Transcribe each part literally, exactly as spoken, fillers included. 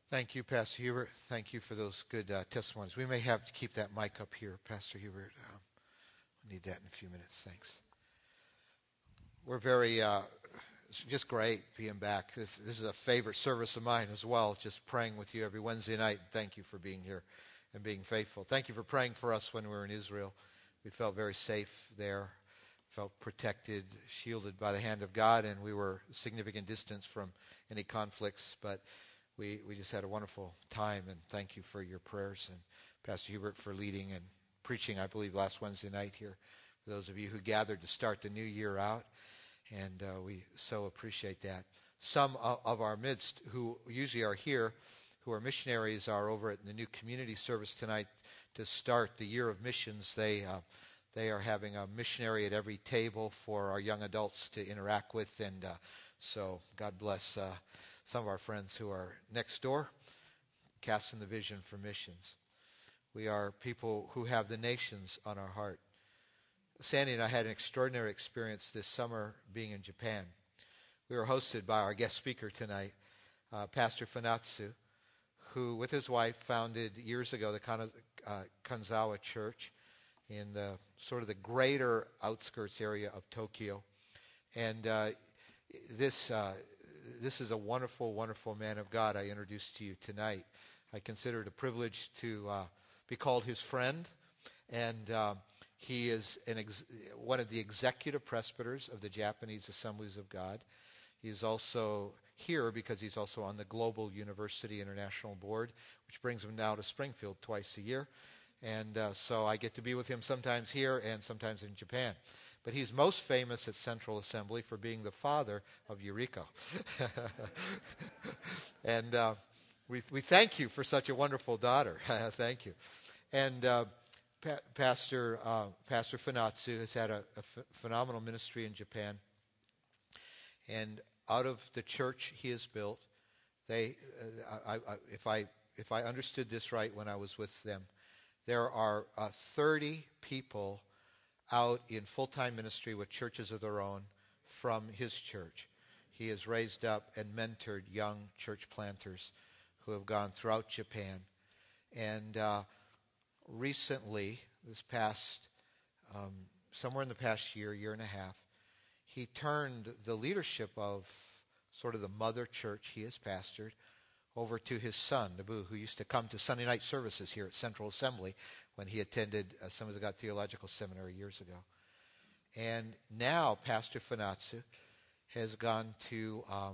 Thank you, Pastor Hubert. Thank you for those good uh, testimonies. We may have to keep that mic up here, Pastor Hubert. Um, we'll need that in a few minutes. Thanks. We're very, uh, it's just great being back. This, this is a favorite service of mine as well, just praying with you every Wednesday night. Thank you for being here and being faithful. Thank you for praying for us when we were in Israel. We felt very safe there, felt protected, shielded by the hand of God, and we were a significant distance from any conflicts, but We we just had a wonderful time, and thank you for your prayers, and Pastor Hubert for leading and preaching, I believe, last Wednesday night here, for those of you who gathered to start the new year out, and uh, we so appreciate that. Some of our midst who usually are here, who are missionaries, are over at the new community service tonight to start the year of missions. They uh, they are having a missionary at every table for our young adults to interact with, and uh, so God bless uh, some of our friends who are next door, casting the vision for missions. We are people who have the nations on our heart. Sandy and I had an extraordinary experience this summer being in Japan. We were hosted by our guest speaker tonight, uh, Pastor Funatsu, who with his wife founded years ago the Kana, uh, Kanzawa Church in the sort of the greater outskirts area of Tokyo. And uh, this uh, this is a wonderful, wonderful man of God I introduced to you tonight. I consider it a privilege to uh, be called his friend, and uh, he is an ex- one of the executive presbyters of the Japanese Assemblies of God. He's also here because he's also on the Global University International Board, which brings him now to Springfield twice a year. And uh, so I get to be with him sometimes here and sometimes in Japan. But he's most famous at Central Assembly for being the father of Yuriko. and uh, we we thank you for such a wonderful daughter. Thank you. And uh, pa- Pastor uh, Pastor Funatsu has had a, a f- phenomenal ministry in Japan. And out of the church he has built, they uh, I, I, if I if I understood this right when I was with them, there are uh, thirty people out in full-time ministry with churches of their own from his church. He has raised up and mentored young church planters who have gone throughout Japan. And uh, recently, this past, um, somewhere in the past year, year and a half, he turned the leadership of sort of the mother church he has pastored over to his son, Nabu, who used to come to Sunday night services here at Central Assembly when he attended uh, Assemblies of God Theological Seminary years ago. And now Pastor Funatsu has gone to um,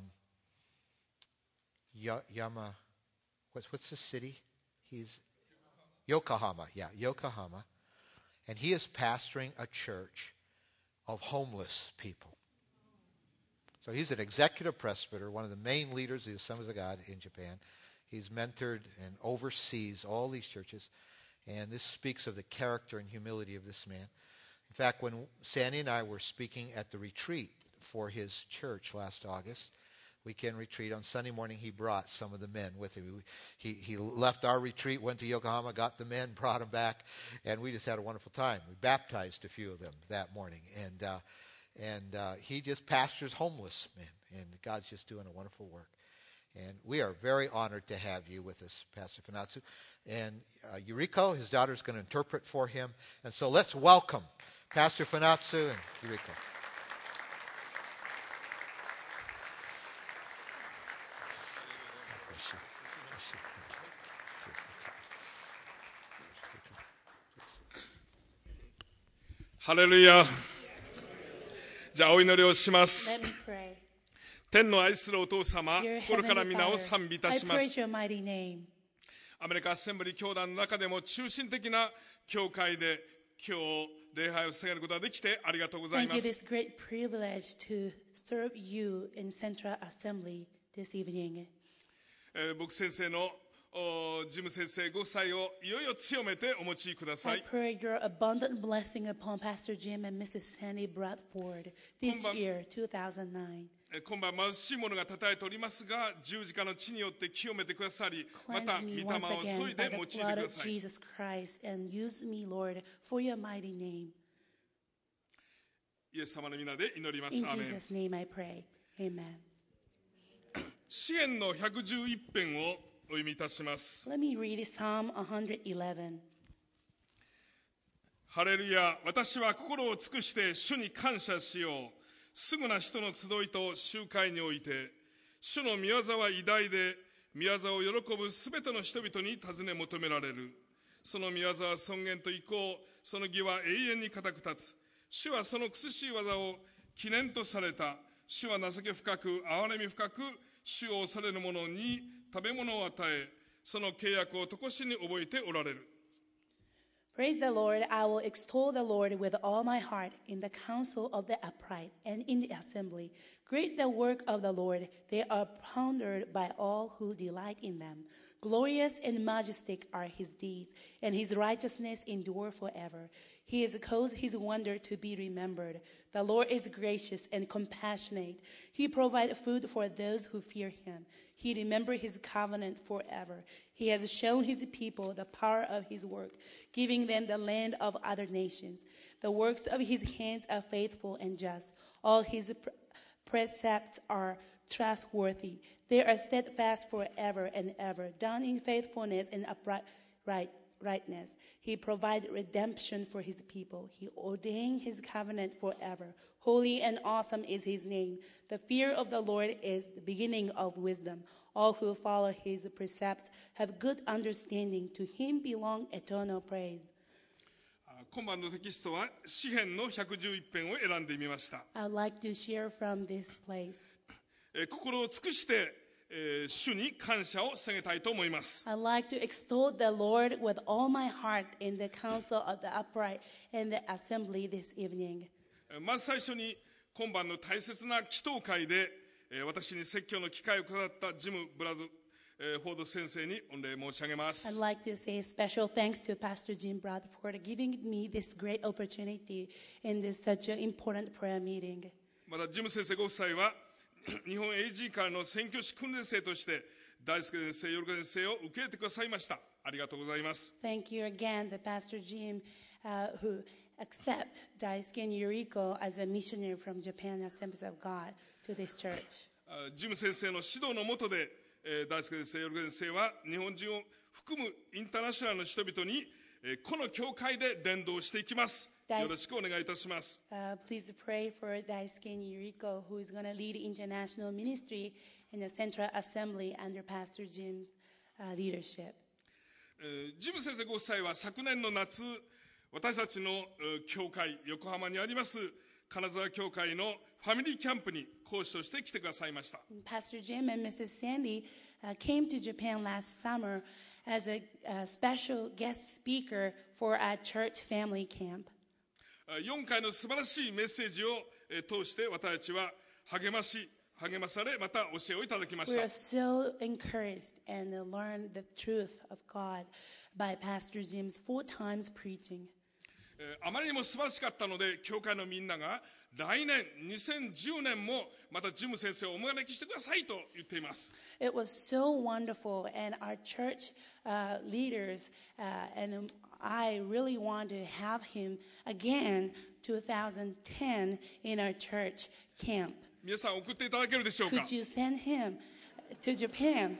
y- Yama, what's, what's the city? He's Yokohama, yeah, Yokohama. And he is pastoring a church of homeless people. So he's an executive presbyter, one of the main leaders of the Assemblies of God in Japan. He's mentored and oversees all these churches. And this speaks of the character and humility of this man. In fact, when Sandy and I were speaking at the retreat for his church last August, weekend retreat, on Sunday morning he brought some of the men with him. He, he left our retreat, went to Yokohama, got the men, brought them back, and we just had a wonderful time. We baptized a few of them that morning. And uh, And uh, he just pastors homeless men, and God's just doing a wonderful work. And we are very honored to have you with us, Pastor Funatsu. And uh, Yuriko, his daughter, is going to interpret for him. And so let's welcome Pastor Funatsu and Yuriko. Hallelujah. じゃあお祈りをします。 Let me pray. 天の愛するお父様、 Dear 心から Heavenly 皆を Father, 賛美いた I しま praise す。 your mighty name. アメリカアッセンブリー教団の中でも中心的な教会で今日礼拝を捧げることができてありがとうござい Thank ま you す。 this great privilege to serve you in Central Assembly this evening. えー僕先生のおジム先生ご夫妻をいよいよ強めてお持ちくださ I い。 pray your abundant blessing upon Pastor Jim and Missus Sandy Bradford this 今晩 year, two thousand nine. えー今晩貧しい者が叩いておりますが十字架の血によって清めてくださり、また Cleanse 御 me 霊 once を注 again い by で用い the てく blood だ of さい。 Jesus Christ and use me, Lord, for your mighty name. イエス様の皆で祈りま In す。アーメン。 Jesus' name I pray. Amen. 詩篇のひゃくじゅういち編をお読みいたします。 Let me read Psalm one eleven. ハレルヤ、私は心を尽くして主に感謝しよう。すぐな人の集いと集会において、主の御業は偉大で、御業を喜ぶすべての人々に尋ね求められる。その御業は尊厳と意向、その義は永遠に固く立つ。主はその苦しい技を記念とされた。主は情け深く、憐れみ深く、主を恐れる者に食べ物を与え、その契約を常しに覚えておられる。 Praise the Lord. I will extol the Lord with all my heart in the council of the upright and in the assembly. Great the work of the Lord. They are pondered by all who delight in them. Glorious and majestic are his deeds, and his righteousness endure forever. He has caused his wonder to be remembered. The Lord is gracious and compassionate. He provides food for those who fear him. He remembers his covenant forever. He has shown his people the power of his work, giving them the land of other nations. The works of his hands are faithful and just. All his pre- precepts are trustworthy. They are steadfast forever and ever, done in faithfulness and upright right, rightness. He provided redemption for his people. He ordained his covenant forever. Holy and awesome is his name. The fear of the Lord is the beginning of wisdom. All who follow his precepts have good understanding. To him belong eternal praise. 今晩のテキストは詩編のひゃくじゅういち編を選んでみました。 I'd like to share from this place. えー心を尽くして、えー主に感謝を捧げたいと思います。 I'd like to extol the Lord with all my heart in the council of the upright and the assembly this evening. えーまず最初に今晩の大切な祈祷会で、えー私に説教の機会をくださったジム・ブラド、えーフォード先生に御礼申し上げま I'd す。 like to say special thanks to Pastor Jim Bradford for giving me this great opportunity in this such an important prayer meeting. またジム先生ご夫妻は日本 エージー からの宣教師訓練生として大輔先生、ヨルガ先生を受け入れてくださいました。ありがとうございます。 Thank you again, the Pastor Jim, uh, who accept Daisuke and Yuriko as a missionary from Japan Assemblies of God to this church. あジム先生の指導の下で、えー大輔先生、ヨルガ先生は日本人を含むインターナショナルの人々に、えーこの教会で伝道していきます。よろしくお願いいたします。 Uh, please pray for Daisuke and Yuriko, who is going to lead international ministry in the Central Assembly under Pastor Jim's uh, leadership. えージム先生ご夫妻は昨年の夏、私たちのえー教会、横浜にあります金沢教会のファミリーキャンプに講師として来てくださいました。 Pastor Jim and Missus Sandy uh, came to Japan last summer as a, uh special guest speaker for our church family camp. よんかいの素晴らしいメッセージをえー通して私たちは励まし、励まされ、また教えをいただきまし We た are。so encouraged and uh, learned the truth of God by Pastor Jim's four times preaching. えーあまりにも素晴らしかったので、教会のみんなが来年にせんじゅうねんもまたジム先生をお招きしてくださいと言っています。 It was so wonderful, and our church uh, leaders uh, and I really want to have him again twenty ten in our church camp. 皆さん送っていただけるでしょうか。 Could you send him to Japan?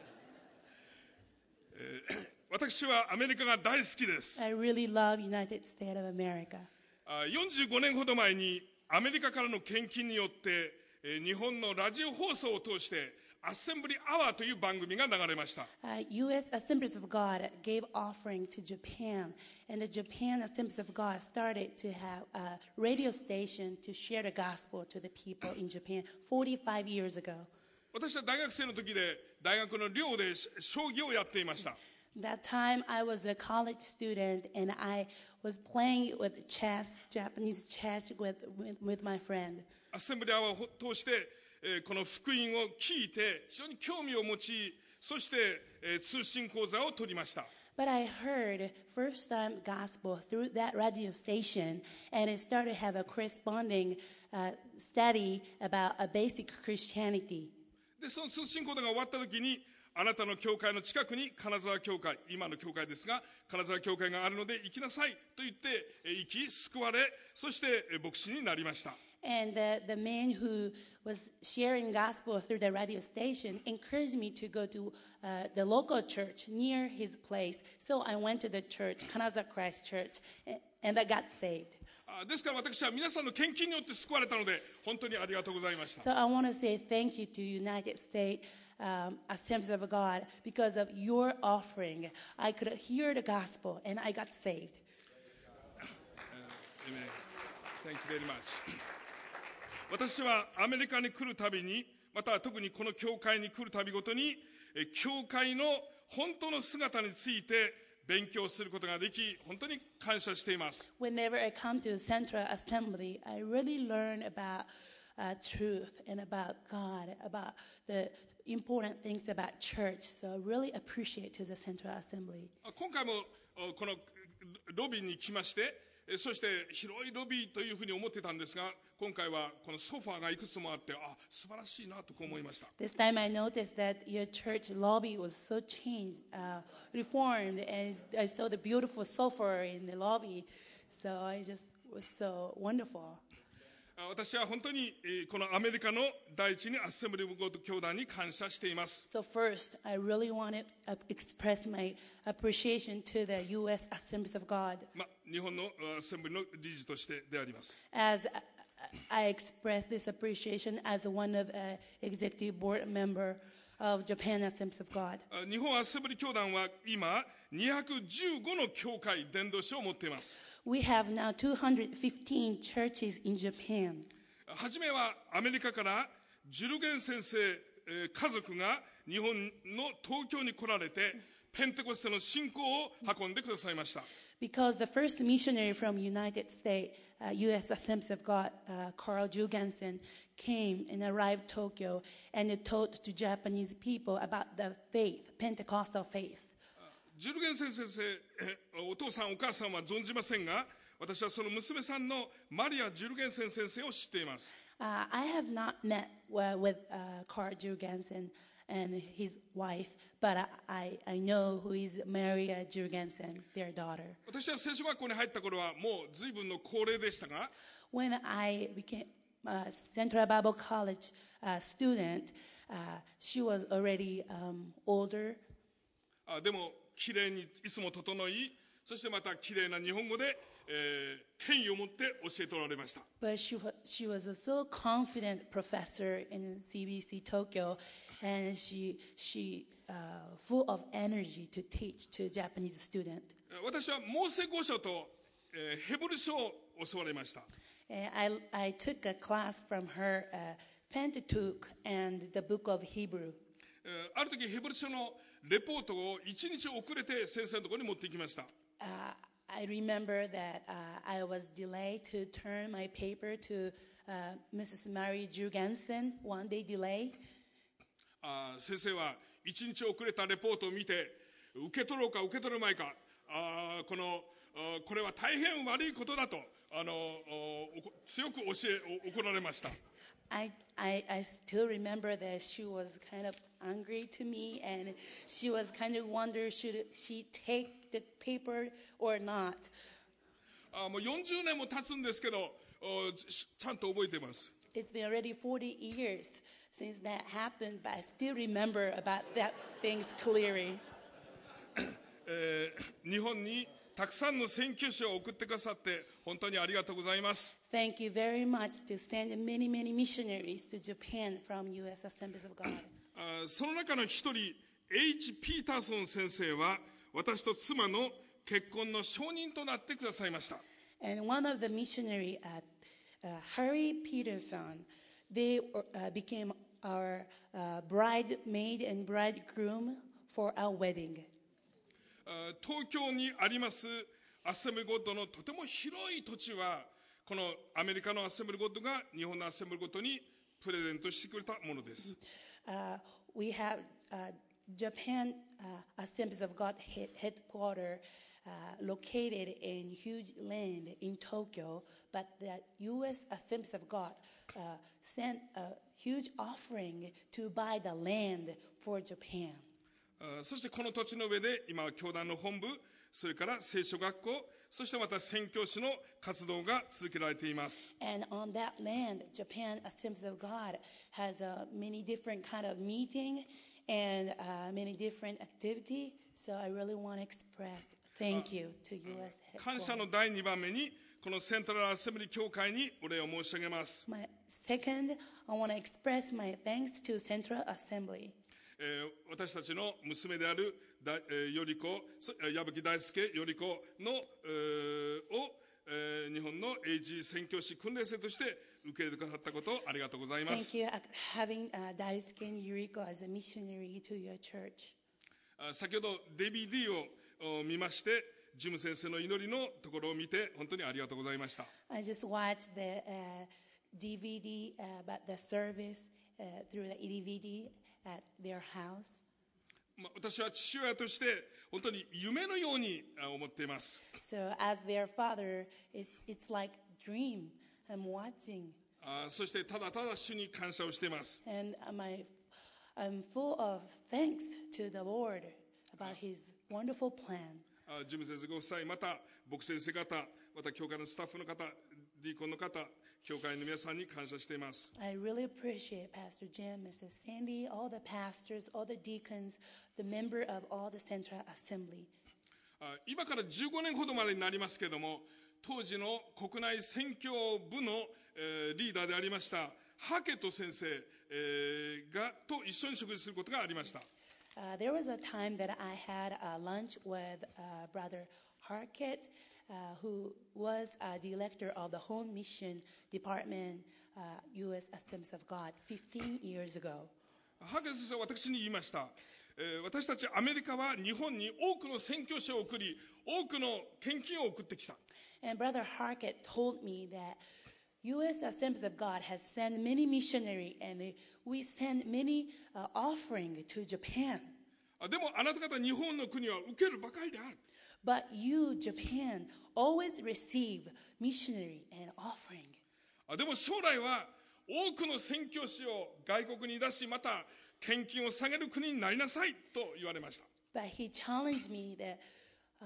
私はアメリカが大好きです。 I really love United States of America. あよんじゅうごねんほど前にアメリカからの献金によってえー日本のラジオ放送を通してアッセンブリアワーという番組が流れました。 Uh, U S Assemblies of God gave offering to Japan, and the Japan Assemblies of God started to have a radio station to share the gospel to the people in Japan forty-five years ago. 私は大学生の時で大学の寮で将棋をやっていました。 That time I was a college student and I was playing with chess, Japanese chess with, with, with my friend. アッセンブリアワーを通してえーこの福音を聞いて非常に興味を持ち、そしてえー通信講座を取りました。 But I heard first time gospel through that radio station, and it started to have a corresponding uh, study about a basic Christianity. でその通信講座が終わった時に、あなたの教会の近くに金沢教会、今の教会ですが金沢教会があるので行きなさいと言ってえー行き救われ、そしてえー牧師になりました。 And the, the man who was sharing gospel through the radio station encouraged me to go to uh, the local church near his place. So I went to the church, Kanaza Christ Church, and, and I got saved. あですから私は皆さんの献金によって救われたので本当にありがとうございました。 So I want to say thank you to United States um, Assemblies of God. Because of your offering, I could hear the gospel and I got saved. Amen. Thank you very much. 私はアメリカに来るたびに、また特にこの教会に来るたびごとに、え教会の本当の姿について勉強することができ、本当に感謝しています。 Whenever I come to Central Assembly, I really learn about uh, truth and about God, about the important things about church. So I really appreciate to the Central Assembly. 今回もおこのロビーに来まして、えそして広いロビーというふうに思ってたんですが、今回はこのソファーがいくつもあって、あ、素晴らしいなとこう思いました。 This time I noticed that your church lobby was so changed, uh, reformed, and I saw the beautiful sofa in the lobby. So I just was so wonderful. あ私は本当にえーこのアメリカの第一にアッセンブリー・オブ・ゴッド教団に感謝しています。 So first, I really want to uh, express my appreciation to the U S Assemblies of God. まあ、日本のアッセンブリーの理事としてであります。 As I express this appreciation as one of uh, executive board member of Japan Assemblies of God. あ日本アッセンブリー教団は今にひゃくじゅうごの教会伝道師を持っています。 We have now two hundred fifteen churches in Japan. はじめはアメリカからジュルゲン先生、えー家族が日本の東京に来られてペンテコステの信仰を運んでくださいました。 Because the first missionary from United States, uh, U S Assemblies of God, uh, Carl Jugensen, came and arrived Tokyo and taught to Japanese people about the faith, Pentecostal faith. ジュルゲン先生、えーお父さんお母さんは存じませんが、私はその娘さんのマリア・ジュルゲンセン先生を知っています。 Uh, I have not met uh, with uh, Carl Jugensen and his wife, but I, I, I know who is Maria Jugensen, their daughter. 私は聖書学校に入った頃はもう随分の高齢でしたが、 When I became a Central Bible College uh, student, uh, she was already um, older. あでもきれいにいつも整い、そしてまたきれいな日本語で、えー権威を持って教えておられました。 But she, wa- she was a so confident professor in C B C Tokyo, and she, she uh, full of energy to teach to Japanese student. 私はモーセ五書と、えーヘブル書を教わりました。 And I, I took a class from her, uh, Pentateuch and the book of Hebrew. えーある時ヘブル書のレポートをいちにち遅れて先生のところに持ってきました。 Uh, I remember that uh, I was delayed to turn my paper to uh, Missus Mary Jugensen, one day delay. あ先生はいちにち遅れたレポートを見て受け取ろうか受け取るまいかあこのあこれは大変悪いことだとあのおこ強く教え怒られました。 I, I, I still remember that she was kind of angry to me, and she was kind of wonder should she take the paper or not. あもうよんじゅうねんも経つんですけどおちちゃんと覚えています。 It's been already forty years since that happened, but I still remember about that things clearly. えー日本にたくさんの宣教師を送ってくださって本当にありがとうございます。 Thank you very much to send many, many missionaries to Japan from U S Assemblies of God. あその中の一人 H. ピーターソン先生は私と妻の結婚の証人となってくださいました。 And one of the missionary, uh, uh, Harry Peterson, they uh, became our uh, bridesmaid and bridegroom for our wedding. あ東京にありますアッセンブリーゴッドのとても広い土地はこのアメリカのアッセンブリーゴッドが日本のアッセンブリーゴッドにプレゼントしてくれたものです。 Uh, we have uh, Japan uh, Assemblies of God head- headquarters uh, located in huge land in Tokyo, but the U S Assemblies of God uh, sent a huge offering to buy the land for Japan. あそしてこの土地の上で今教団の本部それから聖書学校、そしてまた宣教師の活動が続けられています。 And on that land, Japan Assemblies of God has uh, many different kind of meeting and uh, many different activity. So I really want to express thank you to U S 感謝 headquarters. のだいにばんめに、このセントラルアセンブリ教会にお礼を申し上げます。 My second, I want to express my thanks to Central Assembly. えー私たちの娘であるだ、えー、よりこ、そえー矢吹大輔よりこの、えーを、えー日本の英字宣教師訓練生として受け入れてくださったことをありがとうございま Thank す。 you for having uh, Daisuke and Yuriko as a missionary to your church. あ先ほど ディーブイディー をお見まして、ジム先生の祈りのところを見て本当にありがとうございました。 I just watched the uh, D V D uh, about the service uh, through the D V D at their house. まあ私は父親として本当に夢のようにあ思っています。 So as their father, it's, it's like dream. I'm watching. あそしてただただ主に感謝をしています。 And my, I'm full of thanks to the Lord about his wonderful plan. あジム先生ご夫妻、また牧先生方、また教会のスタッフの方、ディーコンの方、教会の皆さんに感謝しています。 I really appreciate Pastor Jim, Missus Sandy, all the pastors, all the deacons, the member of all the Central Assembly. あ今からじゅうごねんほどまでになりますけれども、当時の国内宣教部の、えーリーダーでありましたハケト先生、えーがと一緒に食事することがありました。 Uh, there was a time that I had a lunch with uh, Brother Harkett, uh, who was a director of the Home Mission Department, uh, U S Assemblies of God, fifteen years ago. ハケト先生は私に言いました。えー私たちアメリカは日本に多くの宣教師を送り、多くの献金を送ってきた。 And Brother Harkett told me that U S Assemblies of God has sent many missionaries, and we send many uh, offering to Japan. あでもあなた方日本の国は受けるばかりである。 But you, Japan, always receive missionary and offering. あでも将来は多くの宣教師を外国に出し、また献金を下げる国になりなさいと言われました。 But he challenged me that uh,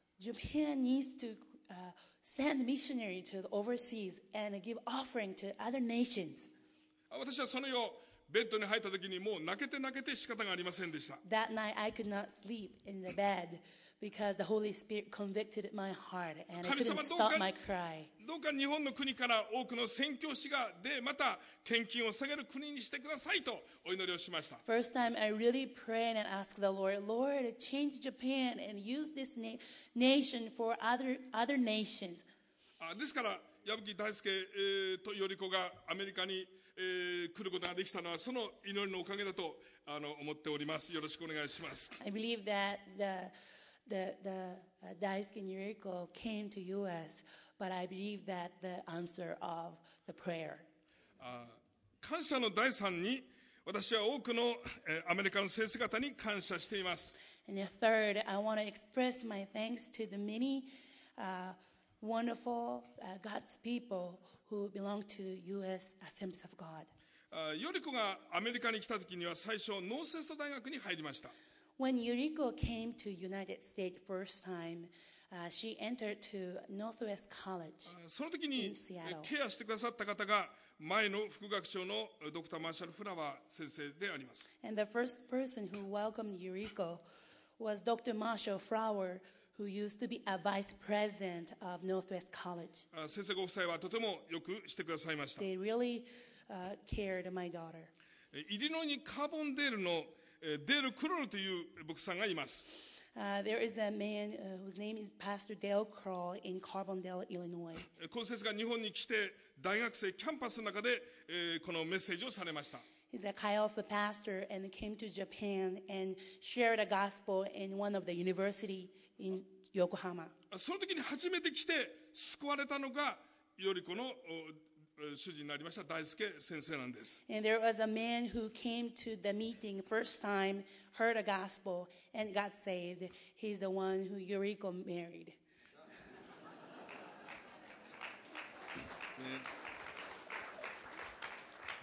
Japan needs to uh, send missionary to the overseas and give offering to other nations. あ私はその夜ベッドに入った時にもう泣けて泣けて仕方がありませんでした。 That night I could not sleep in the bed because the Holy Spirit convicted my heart and I 神 couldn't 様どう stop か my cry. どうか日本の国から多くの宣教師がでまた献金を下げる国にしてくださいとお祈りをしました。 First time I really prayed and asked the Lord, Lord, change Japan and use this na- nation for other, other nations. あですから矢吹大輔、えーとより子がアメリカに、えー来ることができたのはその祈りのおかげだとあの思っております。よろしくお願いします。 I believe that the, the, the uh, Daisuke and Yuriko came to U S, but I believe that the answer of the prayer. あ感謝の第三に私は多くの、えーアメリカの先生方に感謝しています。 And the third, I want to express my thanks to the many uh, wonderful uh, God's people who belong to U S Assemblies of God. あより子がアメリカに来た時には最初ノースエスト大学に入りました。 When Yuriko came to United States first time, uh, she entered to Northwest College. その時に In Seattle. ケアしてくださった方が前の副学長のドクター・マーシャル・フラワー先生であります。 And the first person who welcomed Yuriko was Doctor Marshall Flower, who used to be a vice president of Northwest College. あ先生ご夫妻はとてもよくしてくださいました。 They really uh, cared my daughter. えイリノイにカーボンデールのえデール・クロールという牧師さんがいます。 Uh, there is a man uh, whose name is Pastor Dale Kroll in Carbondale, Illinois. えこの先生が日本に来て大学生キャンパスの中で、えーこのメッセージをされました。 He's a Chi Alpha pastor and came to Japan and shared the gospel in one of the university in Yokohama. その時に初めて来て救われたのがより子のお主人になりました大輔先生なんです。 And there was a man who came to the meeting first time, heard the gospel, and got saved. He's the one who Yuriko married.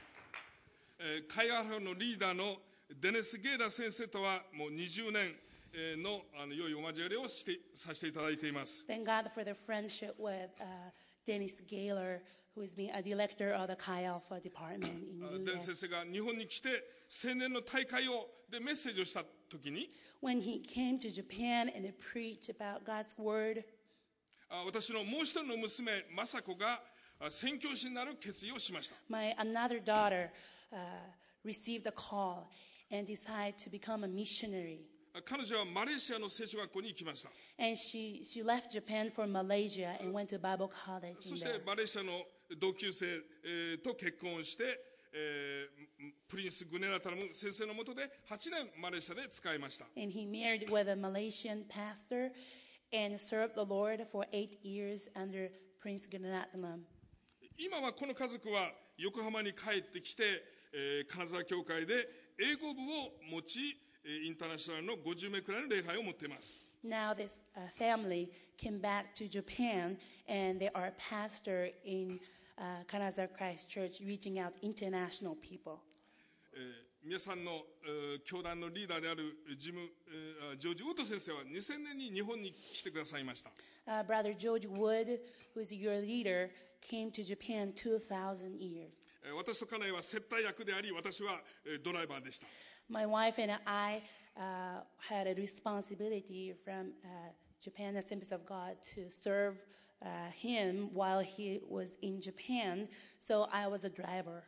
えー、海外派のリーダーのデネス・ゲーラ先生とはもうにじゅうねん、 のあの良いお交わりをしてさせていただいています。 Thank God for the friendship with uh, Dennis Gaylor, who is being a director of the Chi Alpha department in あ U デン S. 先生が日本に来て青年の大会をでメッセージをした時に When he came to Japan and he preached about God's word, あ私のもう一人の娘雅子があ宣教師になる決意をしました。 my another daughter uh, received a call and decided to become a missionary. あ彼女はマレーシアの聖書学校に行きました。 And she, she left Japan for Malaysia and went to Bible college そ in して there. マレーシアの同級生、えーと結婚をして、えープリンス・グネラタラム先生の下ではちねんマレーシアで使いました。 And he married with a Malaysian pastor and served the Lord for eight years under Prince Gunanatnam. 今はこの家族は横浜に帰ってきて、えー金沢教会で英語部を持ち、えーインターナショナルのごじゅうめいくらいの礼拝を持っています。 Now this uh, family came back to Japan and they are a pastor in uh, Kanazar Christ Church reaching out international people. えー皆さんの、えー教団のリーダーであるジム、えージョージ・ウッド先生はにせんねんに日本に来てくださいました。 Uh, Brother George Wood, who is your leader, came to Japan two thousand years. えー私と家内は接待役であり、私は、えードライバーでした。 My wife and I uh, had a responsibility from uh, Japan Assemblies of God to serve uh, him while he was in Japan, so I was a driver.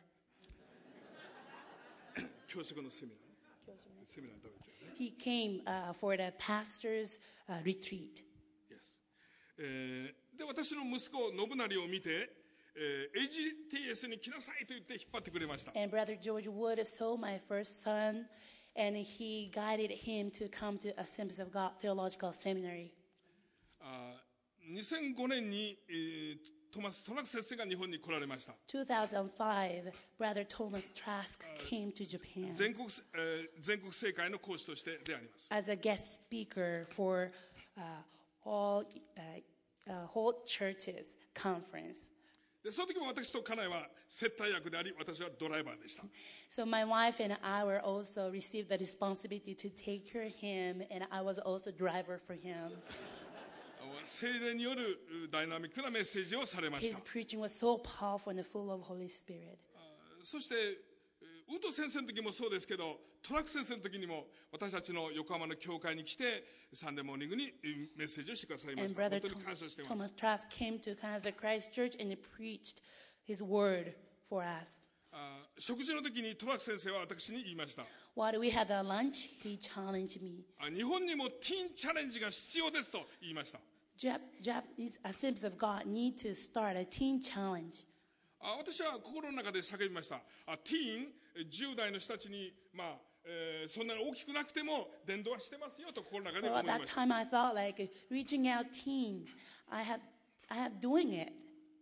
教職のセミナーね。セミナー食べちゃうね。 He came uh, for the pastor's uh, retreat. Yes. えーで、私の息子、信成を見て、えー、エージーティーエス に来なさいと言って引っ張ってくれました。 And Brother George Wood saw my first son, and he guided him to come to Assemblies of God Theological Seminary. あにせんごねんに、えートマス・トラク先生が日本に来られました。 two thousand five, Brother Thomas Trask came to Japan 全国、えー全国政界の講師としてであります。 as a guest speaker for uh, all uh, uh, whole churches conference. で、その時も私と家内は接待役であり、私はドライバーでした。 So my wife and I were also received the responsibility to take care of him, and I was also driver for him. 聖霊によるダイナミックなメッセージをされまし His た。 preaching was so powerful and full of Holy Spirit. そしてウッド先生の時もそうですけど、トラック先生の時にも私たちの横浜の教会に来てサンデーモーニングにメッセージをしてくださいま And した。 Brother 本当に感謝していま Thomas す。 Trask came to Kanazar Christ Church and he preached his word for us. あ食事の時にトラック先生は私に言いました。 While we had a lunch, he challenged me. あ日本にもティーンチャレンジが必要ですと言いました。 Jap- Japanese Assemblies of God need to start a teen challenge. あ私は心の中で叫びました。あティーン、じゅう代の人たちに、まあえーそんなに大きくなくても伝道はしてますよと心の中で Well, 思い at ま that した。 time, I thought like reaching out teens. I have, I have doing it.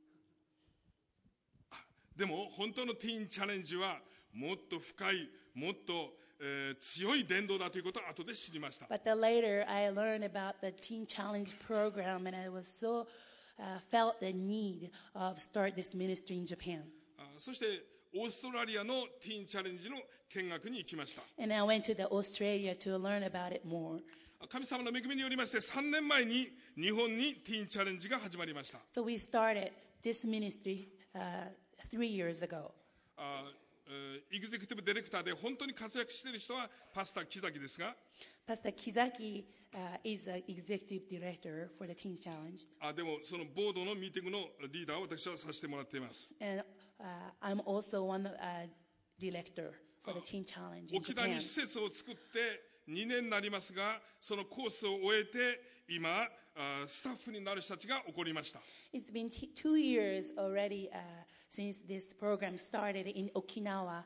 でも本当のティーンチャレンジはもっと深い、もっと、えー強い伝道だということを後で知りました。 But then later, I learned about the Teen Challenge program, and I was so uh, felt the need of start this ministry in Japan. あそしてオーストラリアのティーンチャレンジの見学に行きました。 And I went to the Australia to learn about it more. 神様の恵みによりましてさんねんまえに日本にティーンチャレンジが始まりました。 So we started this ministry uh, three years ago. あえーエグゼクティブディレクターで本当に活躍している人はパスタ木崎ですが、 Pastor Kizaki uh, is the executive director for the Teen Challenge. あでもそのボードのミーティングのリーダーを私はさせてもらっています。 And uh, I'm also one uh, director for the Teen Challenge in 沖縄に Japan. 施設を作ってにねんになりますが、そのコースを終えて今あスタッフになる人たちが起こりました。 It's been t- two years already uh, since this program started in Okinawa.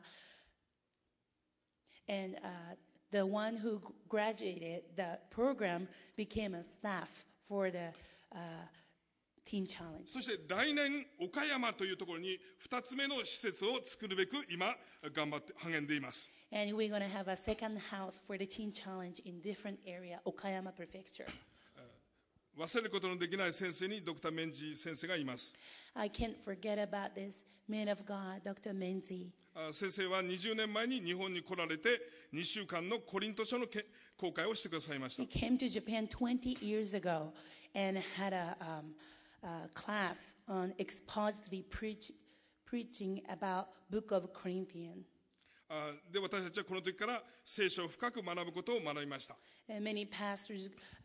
And uh, the one who g- graduated the program became a staff for the uh, Teen Challenge. そして来年岡山というところにふたつめの施設を作るべく今頑張って励んでいます。 And we're going to have a second house for the Teen Challenge in different area, Okayama Prefecture. 忘れることのできない先生にドクターメンジ先生がいます。 I can't forget about this man of God, Doctor Menzi. あ先生はにじゅうねんまえに日本に来られてにしゅうかんのコリント書のけ公開をしてくださいました He came to Japan twenty years ago and had a, um, a class on expository preach, preaching about Book of Corinthians. あで私たちはこの時から聖書を深く学ぶことを学びました And many pastors, uh,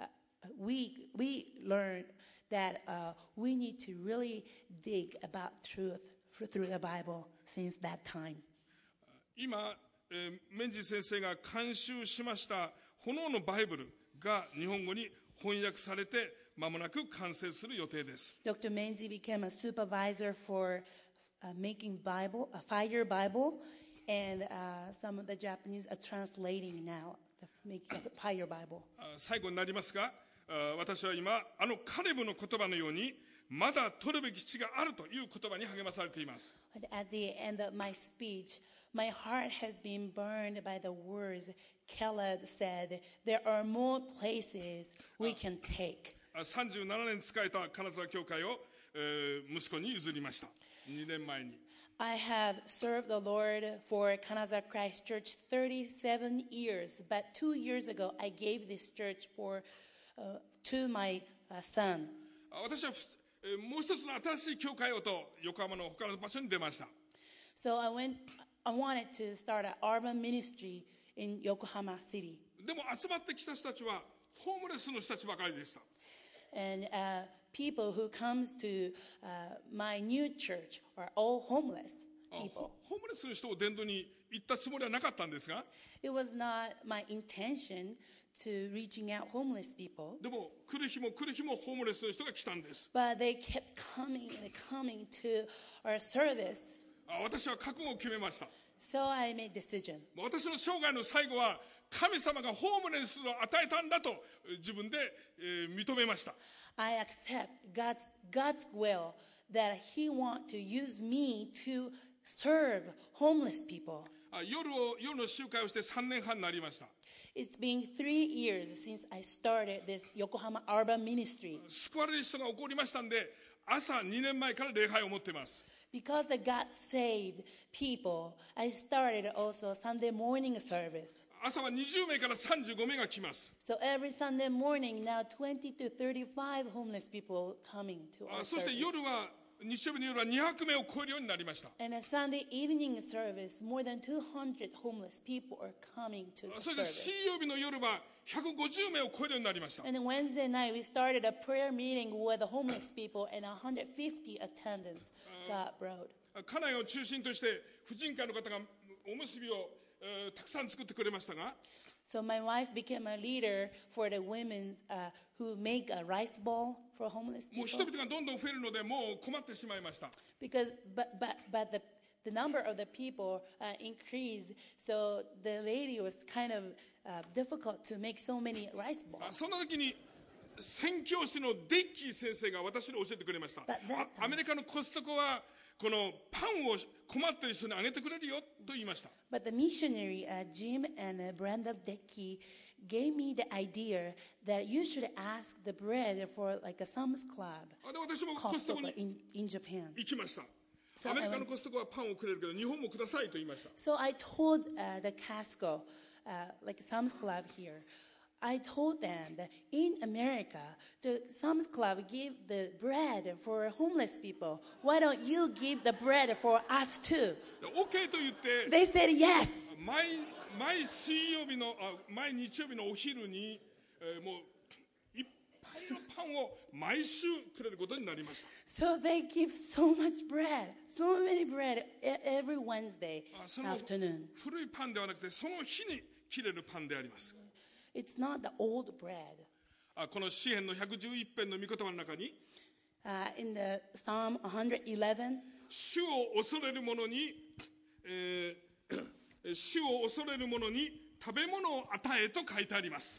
we, we learned that uh, we need to really dig about truth through the Bible since that time. 今、えーメンジ先生が監修しました炎のバイブルが日本語に翻訳されて間もなく完成する予定です Doctor Menzi became a supervisor for uh, making Bible, a fire Bible, and uh, some of the Japanese are translating now, the, making a fire Bible. あ最後になりますがあ私は今あのカレブの言葉のようにまだ取るべき地があるという言葉に励まされています But at the end of my speech, my heart has been burned by the words Caleb said, there are more places we can take. あさんじゅうななねん仕えた金沢教会を、えー息子に譲りましたにねんまえに I have served the Lord for Kanazawa Christ Church thirty-seven years, but two years ago I gave this church for uh, to my uh, son. あ私は、えーもう一つの新しい教会をと横浜の他の場所に出ました So I went. I wanted to start an urban ministry in Yokohama City, でも集まってきた人たちはホームレスの人たちばかりでした and uh, people who comes to uh, my new church are all homeless あ people. ホホームレスの人を伝道に行ったつもりはなかったんですが It was not my intention to reaching out homeless people, でも来る日も来る日もホームレスの人が来たんです but they kept coming and coming to our service. あ私は覚悟を決めました So I made decision. 私の生涯の最後は神様がホームレスを与えたんだとえー自分で、えー認めました I accept God's God's will that He want to use me to serve homeless people. あ夜を夜の集会をしてさんねんはんになりました It's been three years since I started this Yokohama Urban Ministry. 救われる人が起こりましたんで朝にねんまえから礼拝を持っています Because the God saved people, I started also Sunday morning service. 朝はにじゅうめいからさんじゅうごめいが来ます So every Sunday morning, now twenty to thirty-five homeless people coming to あ our そして service. 夜は日曜日の夜はにひゃくめいを超えるようになりました And a Sunday evening service, more than two hundred homeless people are coming to あ the そして service. 水曜日の夜はひゃくごじゅうめいを超えるようになりました And then Wednesday night, we started a prayer meeting with the homeless people, and one hundred fifty attendants got brought. 家内を中心として婦人会の方がおむすびを、えーたくさん作ってくれましたが So my wife became a leader for the women uh, who make a rice ball for homeless もう people. 人々がどんどん増えるのでもう困ってしまいました Because, but, but, but the, the number of the people uh, increased, so the lady was kind of uh, difficult to make so many rice あ balls. そんな時に宣教師のデッキー先生が私に教えてくれました But that あアメリカのコストコはこのパンを困っている人にあげてくれるよと言いました But the missionary, uh, Jim and uh, Brenda Dickey, gave me the idea that you should ask the bread for like a Sam's Club, あで私もコストコ Costco に in, in Japan. 行きました So アメリカ I の went- コストコはパンをくれるけど日本もくださいと言いました So I told uh, the Costco, uh, like Sam's Club here, I told them that in America, the Sam's Club give the bread for homeless people. Why don't you give the bread for us too? で OK と言って They said yes. 毎毎水曜日のあ毎日曜日のお昼に、えーもういっぱいのパンを毎週くれることになりました So they give so much bread, so many bread e- every Wednesday あその afternoon. 古いパンではなくてその日に切れるパンであります It's not the old bread. あこの詩篇のひゃくじゅういち編の御言葉の中に Uh, in the Psalm one eleven, 主を恐れる者に、えー主を恐れる者に食べ物を与えと書いてあります、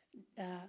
uh,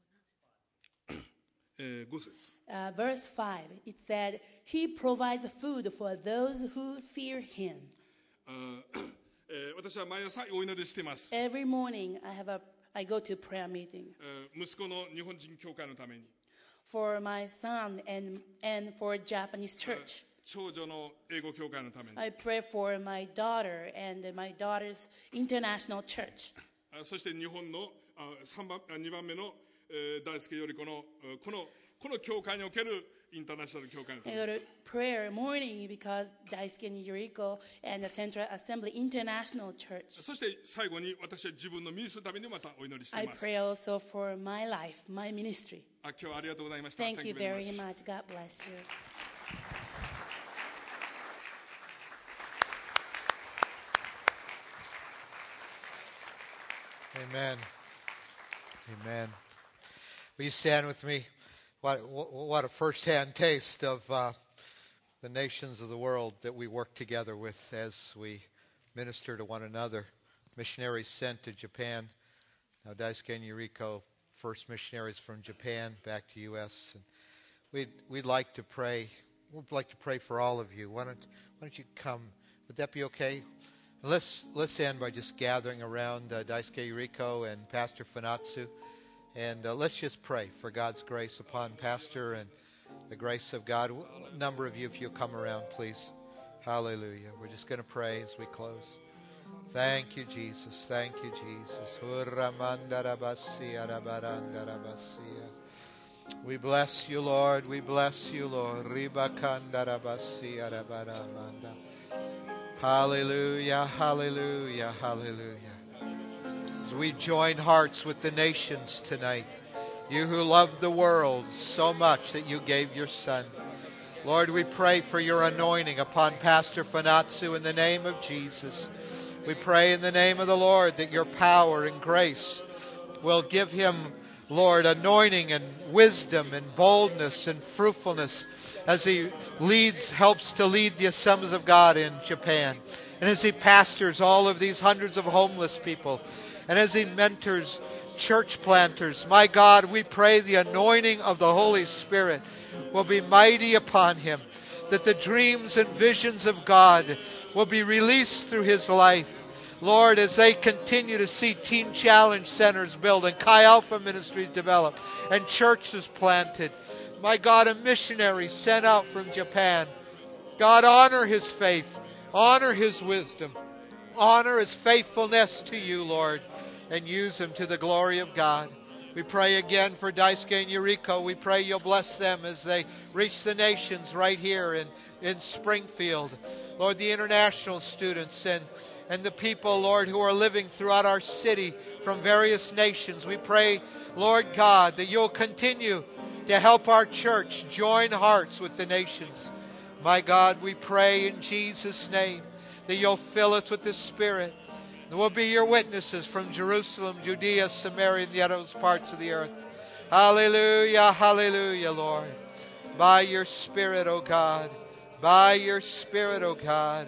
えー、ご節 uh, verse five, it said, He provides food for those who fear Him. あーえー私は毎朝お祈りしています、 Every morning, I have a I go to prayer meeting えー息子の日本人教会のために for my son and and for Japanese church. 長女の英語教会のために I pray for my daughter and my daughter's international church. あそして日本のあさんばんあにばんめの、えー、大輔よりこのこのこの教会におけるインターナショナル教会のた I め go to prayer morning because Daisuke and Yuriko and the Central Assembly International Church. そして最後に私は自分のミニストのためにまたお祈りしてい I ます。 pray also for my life, my ministry. あ今日はありがとうございました。 Thank you very very much. much. God bless you. Amen. Amen. Will you stand with me? What, what a first-hand taste of uh, the nations of the world that we work together with as we minister to one another. Missionaries sent to Japan. Now Daisuke and Yuriko, first missionaries from Japan back to U S And we'd, we'd like to pray. We'd like to pray for all of you. Why don't, why don't you come? Would that be okay? Let's, let's end by just gathering around uh, Daisuke Yuriko and Pastor Funatsu. And uh, let's just pray for God's grace upon Pastor and the grace of God. A number of you, if you'll come around, please. Hallelujah. We're just going to pray as we close. Thank you, Jesus. Thank you, Jesus. We bless you, Lord. We bless you, Lord. Hallelujah, hallelujah, hallelujah. As we join hearts with the nations tonight, you who loved the world so much that you gave your Son. Lord, we pray for your anointing upon Pastor Funatsu in the name of Jesus. We pray in the name of the Lord that your power and grace will give him, Lord, anointing and wisdom and boldness and fruitfulness as he leads, helps to lead the assemblies of God in Japan. And as he pastors all of these hundreds of homeless people. And as he mentors church planters, my God, we pray the anointing of the Holy Spirit will be mighty upon him, that the dreams and visions of God will be released through his life. Lord, as they continue to see Teen Challenge centers built and Chi Alpha ministries developed and churches planted, my God, a missionary sent out from Japan. God, honor his faith, honor his wisdom, honor his faithfulness to you, Lord, and use him to the glory of God. We pray again for Daisuke and Yuriko. We pray you'll bless them as they reach the nations right here in, in Springfield. Lord, the international students and, and the people, Lord, who are living throughout our city from various nations. We pray, Lord God, that you'll continue to help our church join hearts with the nations. My God, we pray in Jesus' name that you'll fill us with the Spirit. And we'll be your witnesses from Jerusalem, Judea, Samaria, and the uttermost parts of the earth. Hallelujah, hallelujah, Lord. By your Spirit, O God. By your Spirit, O God.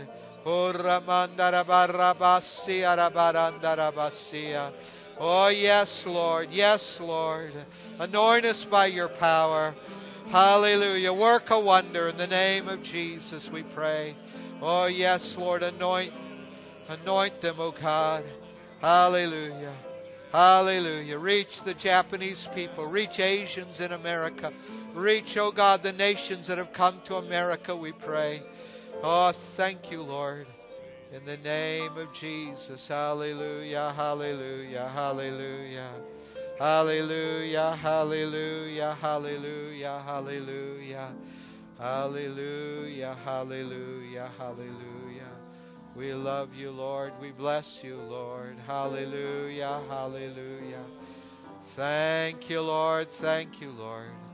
Oh, yes, Lord. Yes, Lord. Anoint us by your power. Hallelujah. Work a wonder in the name of Jesus, we pray. Oh, yes, Lord. Anoint Anoint them, O God. Hallelujah. Hallelujah. Reach the Japanese people. Reach Asians in America. Reach, O God, the nations that have come to America, we pray. Oh, thank you, Lord. In the name of Jesus. Hallelujah. Hallelujah. Hallelujah. Hallelujah. Hallelujah. Hallelujah. Hallelujah. Hallelujah. Hallelujah. Hallelujah. We love you, Lord. We bless you, Lord. Hallelujah, hallelujah. Thank you, Lord. Thank you, Lord.